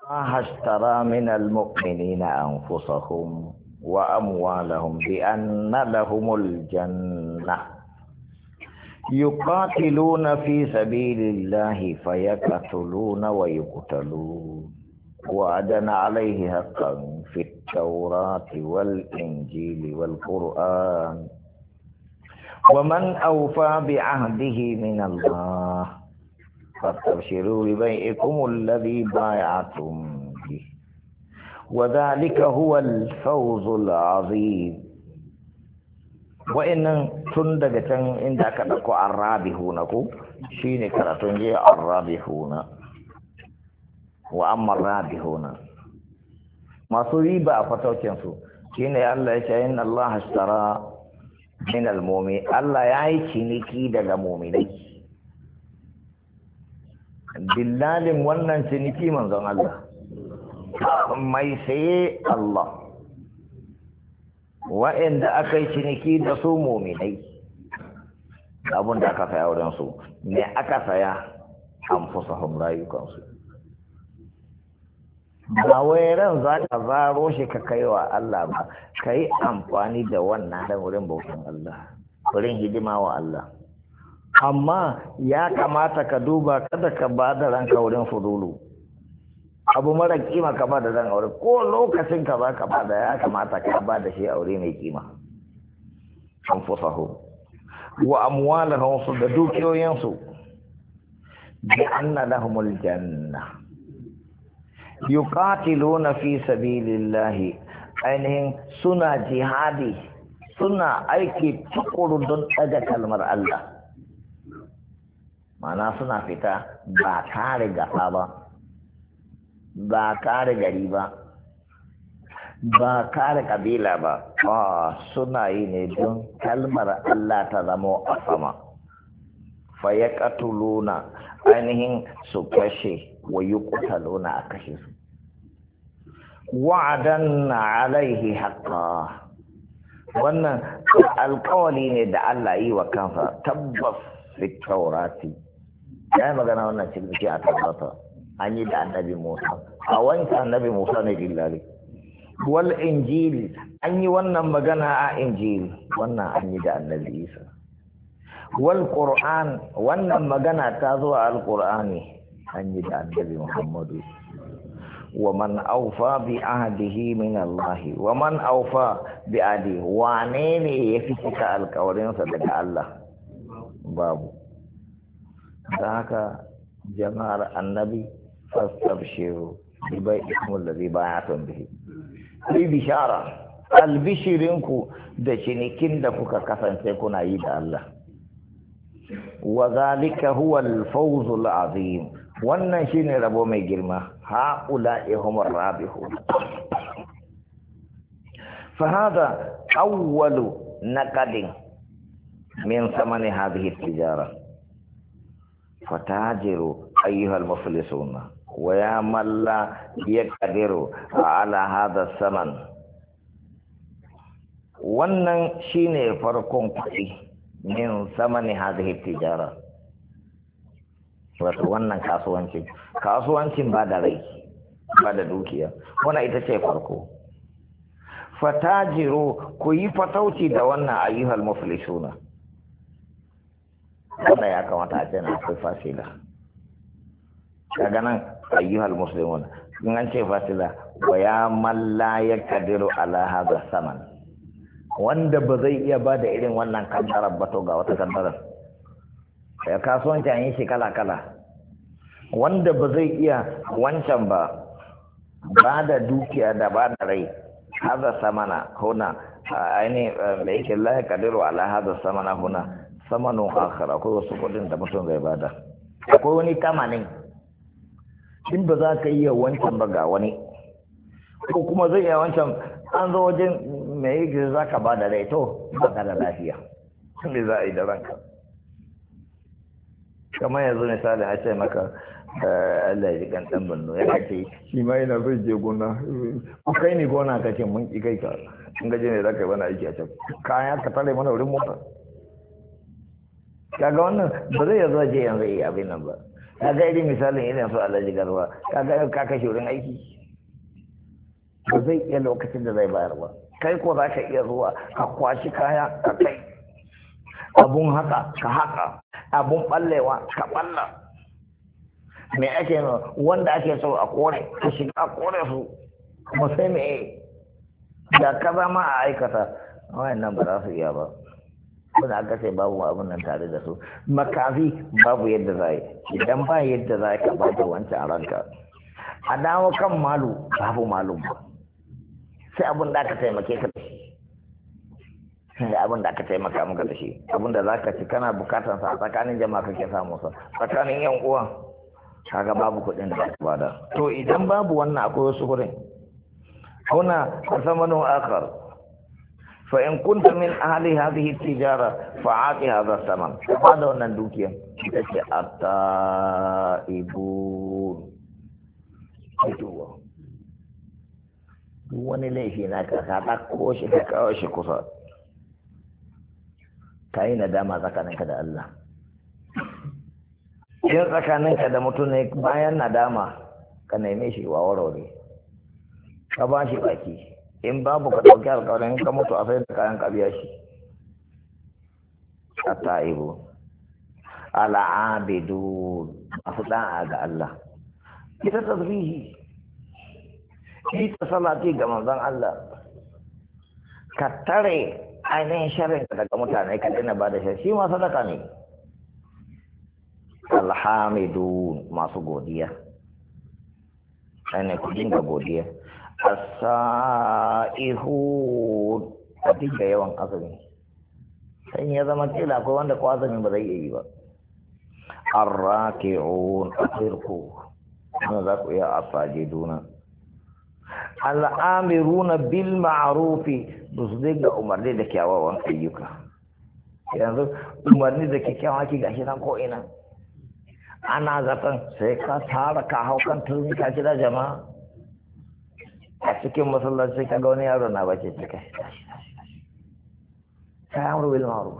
اشترى من المؤمنين أنفسهم وأموالهم بأن لهم الجنة يقاتلون في سبيل الله فيقتلون ويقتلون وعدا عليه حقا في التوراة والإنجيل والقرآن ومن أوفى بعهده من الله فاستبشروا ببيعكم الذي بايعتم به وذلك هو الفوز العظيم. وإن تندق عندك نكو الرابحون شيني كراتون جي الرابحون وأما الرابحون ما صيب أفتوكنسو شيني الله يشاين الله اشترى من المؤمن الله يعي شينيكي دغ مؤمنين dillalin wannan ciniki manzon Allah mai saye Allah wa'anda aka yi ciniki da su muminai abin da aka saya wurin su ne aka saya an fusahun rayukansu ba wai ran za ka zaro shi ka kai wa Allah ba ka yi amfani da wannan dan wurin bautan Allah wurin hidima wa Allah. Amma ya kamata ka duba kada ka ba da ranka wurin fudulu abu mara kima ka ba da ran aure ko lokacin ka ba ka ba da ya kamata ka ba da shi aure mai kima anfusahu wa amwalahum su da dukiyoyin su bi anna lahumul janna yuqatiluna fi sabilillahi ainihin suna jihadi suna aiki tukuru don ɗaga kalmar Allah. Mana suna fita ba kare gasa ba, ba kare gari ba, ba kare kabila ba, suna yi ne don kalmar Allah ta zama a sama. Fayaqatuluna ainihin su kashe wa yuqtaluna a kashe su. Wa'adan alaihi haqqa. Wannan alƙawari ne da Allah yi wa kansa tabbas fi taurati. Ya yi magana wannan cikin a tabbata an yi da annabi Musa a wancan annabi Musa ne dillali wal injili an yi wannan magana a injili wannan an yi da annabi Isa wal Qur'an wannan magana ta zo a alqur'ani an yi da annabi Muhammadu wa man awfa bi ahdihi min Allah wa man awfa bi ahdihi wane ne yafi cika alƙawarinsa daga Allah babu. Da haka jama'ar annabi fastabshiru bi bai'ikum alladhi ba'atum bihi bi bishara albishirinku da cinikin da kuka kasance kuna yi da Allah wa zalika huwa al-fawz al-azim wannan shine rabo mai girma haula'i humur rabihun fa hada awwalu naqadin min thamani hadhihi at-tijara فتاجروا أيها المفلسون ويا من لا يقدر على هذا الثمن. wannan shine farkon kuɗi min samani hadhihi tijara wato wannan kasuwancin ba da rai ba da dukiya wannan ita ce farko. Fatajiru ku yi fatauci da wannan ayyuhal muflisuna wanda ya kamata a ce na akwai fasila daga nan ayyuhal muslimun in an ce fasila wa ya man la yaqdiru ala hadha saman wanda ba zai iya ba da irin wannan kaddarar ba to ga wata kaddarar ya kasuwanci an yi shi kala kala wanda ba zai iya wancan ba da dukiya da ba da rai hadha samana huna aini da yake la yaqdiru ala hadha samana huna samanin akhara akwai wasu kudin da mutum zai bada akwai wani tamanin in ba za ka iya wancan ba ga wani ko kuma zai iya wancan an zo wajen mai yi za ka bada rai to ba ka da lafiya me za a yi da ranka kamar yanzu misali a ce maka Allah ya ji kan dan banno ya kace shi ma yana zai je gona ko kai ne gona kace mun ki kai ka in gaje ne za ka yi wani aiki a can kaya ka tare mana wurin mota kaga wannan ba zai yanzu je yanzu yi abin nan ba kaga irin misalin irin su Alhaji Garba kaga ka kashe wurin aiki ba zai iya lokacin da zai bayar ba. Kai ko za ka iya zuwa ka kwashi kaya ka kai, abun haka ka haka, abun ballewa ka balla. Me ake wanda ake so a kore ka shiga a kore su kuma sai me da ka zama a aikata wayannan ba za su iya ba. Wanda aka ce babu abun nan tare da su, makafi babu yadda za yi, idan ba yadda za ka ba da wancan a ranka. A dawo kan malu babu malu ba, sai abin da aka taimake ka da shi, sai abin da aka taimaka maka da shi, abin da za ka ci kana bukatar sa a tsakanin jama'a kake samu sa, tsakanin yan uwa kaga babu kuɗin da za ka bada. To idan babu wannan akwai wasu kuɗin. Huna zamanun akhar fa in kunta min ahli hadhihi tijara fa ati hadha saman. Ba da wannan dukiya ita ce at-taibun. Duk wani laifi na ka ɗauko shi ka kawo shi kusa, ka yi nadama tsakaninka da Allah. Yin tsakaninka da mutum ne bayan nadama ka neme shi wa warware, ka ba shi baki, in babu ka ɗauki alƙawarin ka mutu a sai da kayan ka biya shi. A ta'ibu al'abidu masu ɗa'a ga Allah. Ita tasbihi, ita salati ga manzon Allah, ka tare ainihin sharrin daga mutane ka daina ba da shi ma sadaka ne. Alhamidu masu godiya, ainihin ku dinga godiya. As-sa'ihun a dinga yawan azumi, sai ya zama kila akwai wanda ko azumin ba zai iya yi ba. Ar-raki'un asirku, ana za ku iya asajiduna. Al'amiruna bil ma'rufi, ba su dinga umarni da kyawawan ayyuka. Yanzu umarni da kyakkyawan ki gashi nan ko ina, ana zaton sai ka tara ka hau kan turmi ka kira jama'a a cikin masallaci ka ga wani yaro na bace ce kai sai amru bil ma'ruf,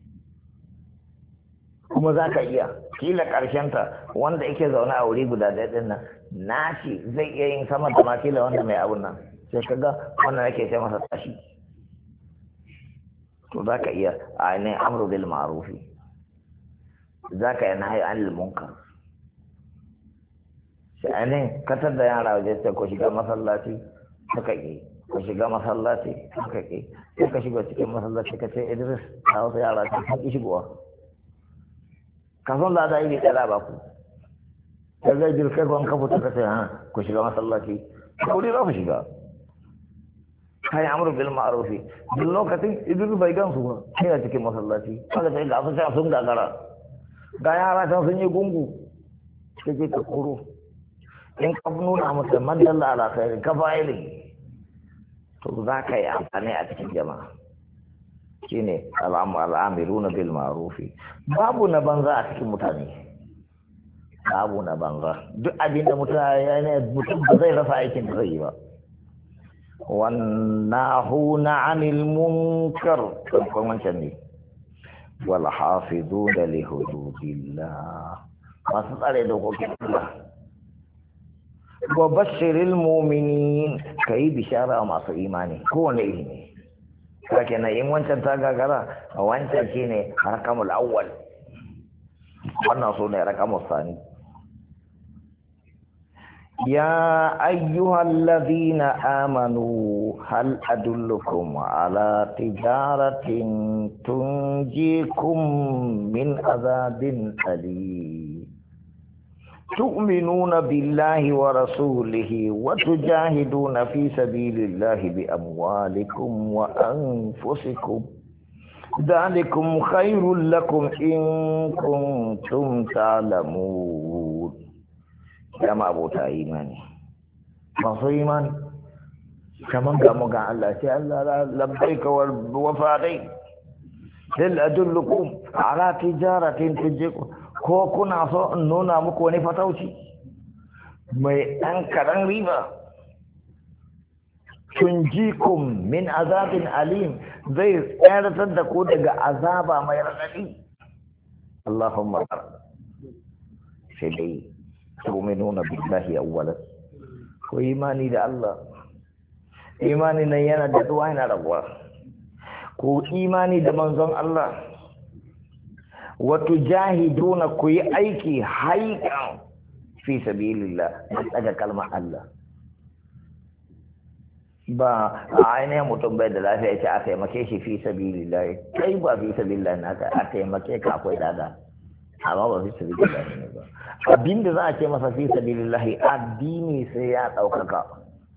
kuma za ka iya kila ta wanda yake zaune a wuri guda ɗaya ɗin nan nashi zai iya yin sama da ma kila wanda mai abun nan, sai ka ga wannan yake ce masa tashi. To za ka iya a ne amru bil ma'ruf, za ka yi nahi anil munkar. Sai ne katar da yara waje sai ko shiga masallaci suka ke, ko shiga masallaci suka ke, sai ka shiga cikin masallaci ka ce Idris a wasu yara ta haƙi shigowa. Kafin za ta yi bai tsara ba ku, sai zai jirkai kwan kafa ta kace ku shiga masallaci, kuri za ku shiga. Kai amru bil ma'ruf, duk lokacin Idris bai gansu ba, sai a cikin masallaci, kaga sai ga su sun gagara. Ga yara can sun yi gungu, kake ka koro. In ka nuna musu man dalla ala khairi ka fa'ili, to za ka yi amfani a cikin jama'a. Shine al'amiruna bil ma'ruf. Babu na banza a cikin mutane, babu na banza. Duk abin da mutum ba zai rasa aikin da zai yi ba. Wannahuna 'anil munkar, kan wancan ne. Wal hafizuna li hududillah, masu tsare dokokin Allah. Wa bashiril mu'minin, kai bishara masu imani kowane iri ne. Kake na yin wancan ta gagara, wancan shine rakamul awwal, wannan so ne rakamul sani. Ya ayyuhalladhina amanu hal adullukum ala tijaratin tunjikum min azabin alim. تؤمنون بالله ورسوله وتجاهدون في سبيل الله بأموالكم وأنفسكم ذلكم خير لكم إن كنتم تعلمون. يا ما أبو إيماني ما إيمان كمان قاموا قال الله تعالى لبيك وفاديك هل أدلكم على تجارة تنجيكم، ko kuna so in nuna muku wani fatauci mai ɗan karan riba, tunjikum min azabin alim, zai tsaratar da ku daga azaba mai raɗaɗi. Allahumma sai dai tu'minuna billahi awwalan ko imani da Allah imani nan yana da duwa yana rabuwa ko imani da manzon Allah wa tujahiduna ku yi aiki haikan fi sabilillah daga kalmar Allah ba a ainihin mutum bai da lafiya ya ce a taimake shi fi sabilillah kai ba fi sabilillah naka a taimake ka akwai dada amma ba fi sabilillah ne ba abinda za a ce masa fi sabilillah addini sai ya ɗaukaka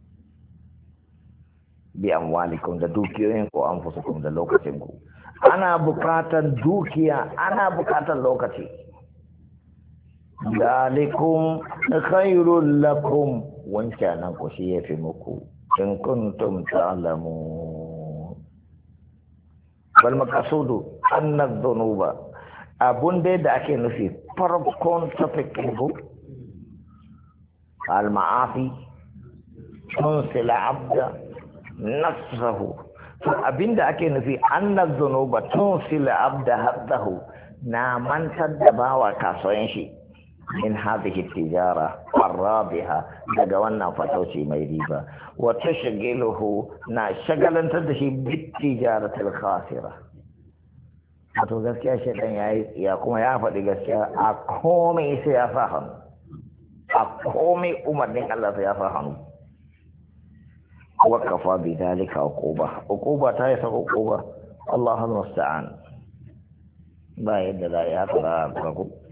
bi amwalikum da dukiyoyin ko anfusukum da lokacin ku ana bukatar dukiya ana bukatar lokaci dalikum khairul lakum wancan nan ko shi yafi muku in kuntum ta'lamun wal maqsudu anna dhunuba abun da ake nufi farkon topic ko al ma'afi tunsil abda nafsahu to abinda ake nufi anna dhunuba tunsil abda haddahu na mantar da bawa kasuwan shi min hadhihi tijara arabiha daga wannan fatauci mai riba wa tashghiluhu na shagalantar da shi bit tijaratil khasira to gaskiya shi dan yayi ya kuma ya faɗi gaskiya a komai sai ya sa hannu a komai umarnin Allah sai ya sa hannu wa kafa bi dalika uquba ta yi sa uquba Allahu musta'an ba yadda za ya fara ku